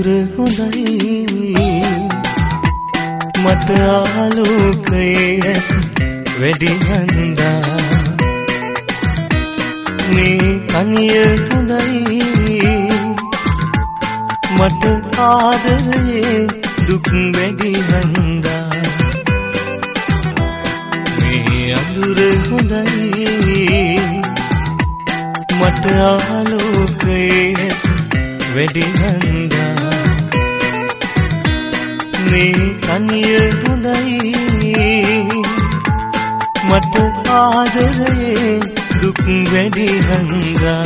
අඳුර හොඳයි මට ආලෝකයේ වැඩි හන්දා මේ තනිය හොඳයි මට ආදරේ දුක් වැඩි හන්දා මේ අඳුර හොඳයි මට ආලෝකයේ වැඩි හන්දා මේ තනිය හොඳයි මට ආදරේ දුක් වැඩි හන්දා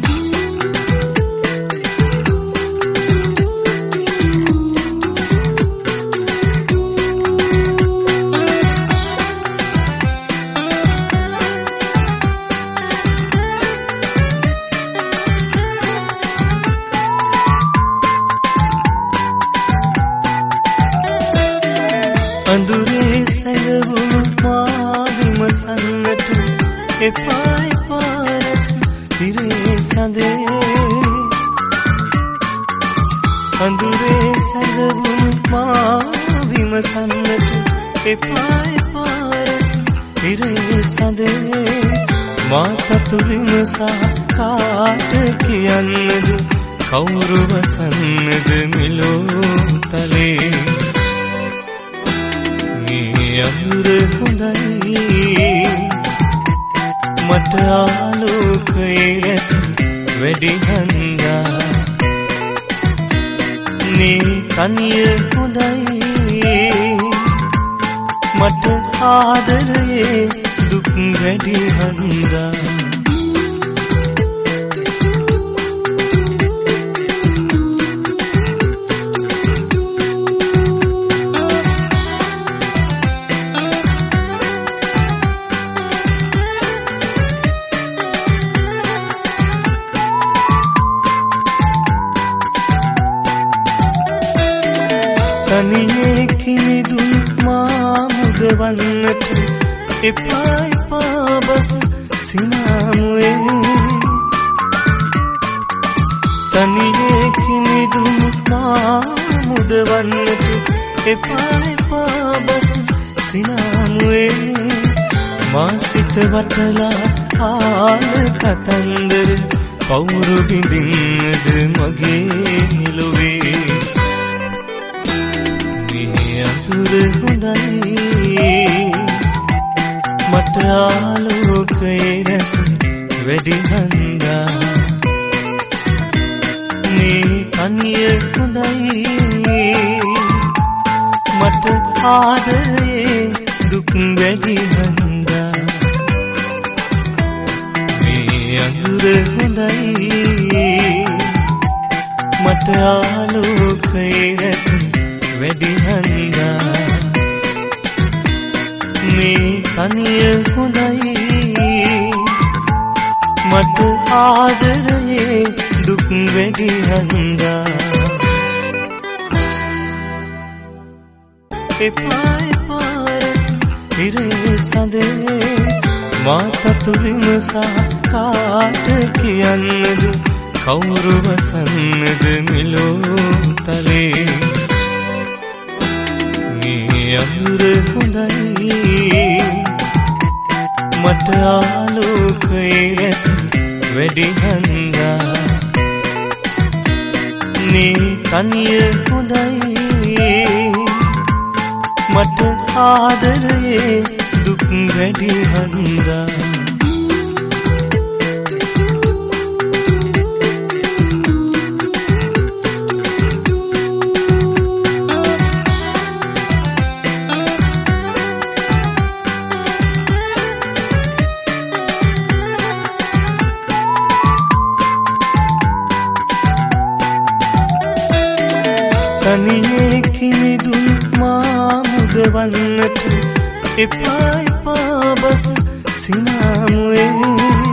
අඳුරේ සැඟවුණු මා විමසන්නට එපා එපාරස් තිරේ සඳේ අඳුරේ සැඟවුණු මා විමසන්නට එපා එපාරස් තිරේ සඳේ මා තතු විමසා කාට කියන්නද කවුරු වසන්නද මෙලෝ තලේ අඳුර හොඳයි මට ආලෝකයේ වැඩි හන්දා මේ තනිය හොඳයි මට ආදරේ දුක් වැඩි හන්දා තනියේ කිනිදුන් මා මුදවන්නට එපා එපා බස් සිනාමුවේ තනියේ කිනිදුන් මා මුදවන්නට එපා එපා බස් සිනාමුවේ මා සිත වටලා ආල කතන්දර පවුරු බිඳින්නද මගේ ලොවේ අඳුර හොඳයි මට ආලෝකයේ රැස් වැඩි හන්දා මේ තනිය හොඳයි මට ආදරේ දුක් වැඩි හන්දා මේ අඳුර හොඳයි මට ආලෝකයේ රැස් වැඩි හන්දා මේ තනිය හොඳයි මට ආදරේ දුක් වැඩි හන්දා එපා එපාරස් ඉරේ සඳේ මා තතු විමසා කාට කියන්නද කවුරු වසන්නද මෙලෝ තලේ අඳුර හොඳයි මට ආලෝකයේ වැඩි හන්දා මේ තනිය හොඳයි මට ආදරේ දුක් වැඩි හන්දා තනියේ කිනිදුන් මා මුදවන්නට එපා එපා බස් සිනාමුවේ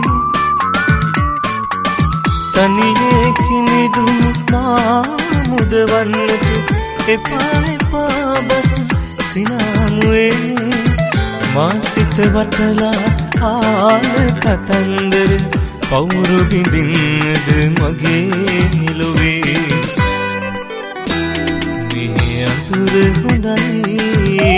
තනියේ කිනිදුන් මා මුදවන්නට එපා එපා බස් සිනාමුවේ මා සිත වටලා ආල කතන්දර පවුරු බිඳින්නද මගේ ලොවේ අඳුර හොඳයි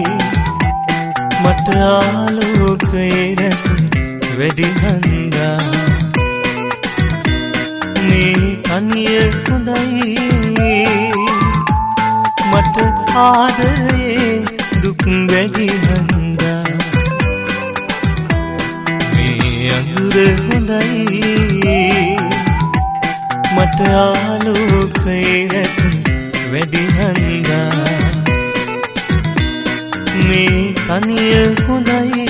මට ආලෝකයේ රැස් වැඩි හන්දා මේ තනිය හොඳයි මට ආදරේ දුක් වැඩි හන්දා මේ අඳුර හොඳයි මට ආලෝකයේ රැස් වැඩි හන්දා මේ තනිය හොඳයි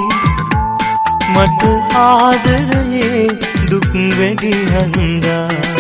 මට ආදරේ දුක් වැඩි හන්දා